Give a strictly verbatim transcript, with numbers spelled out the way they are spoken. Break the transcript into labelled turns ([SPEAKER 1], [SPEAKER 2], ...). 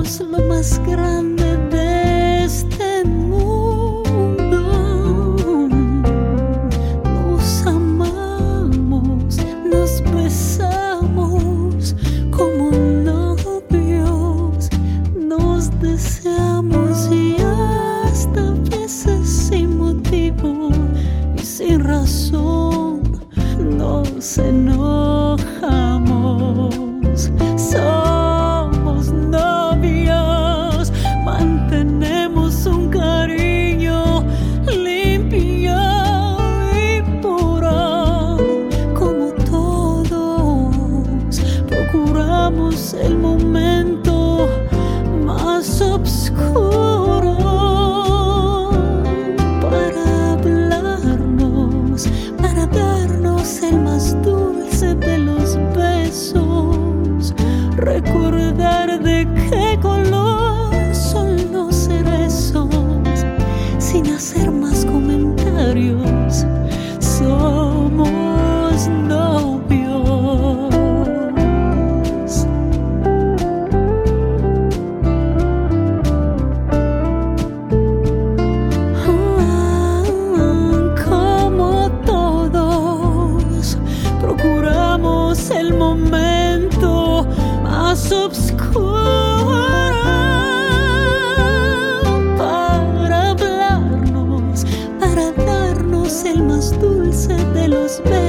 [SPEAKER 1] lo más grande de este mundo. Nos amamos, nos besamos como novios, nos deseamos y hasta veces sin motivo y sin razón nos enojamos. Somos novios, mantenemos un cariño limpio y puro. Como todos, procuramos el momento más oscuro para hablarnos, para darnos el más dulce de los besos. Recordar de qué color son los cerezos, sin hacer más comentarios. Somos novios. Ah, como todos, procuramos el momento más oscuro para hablarnos, para darnos el más dulce de los besos.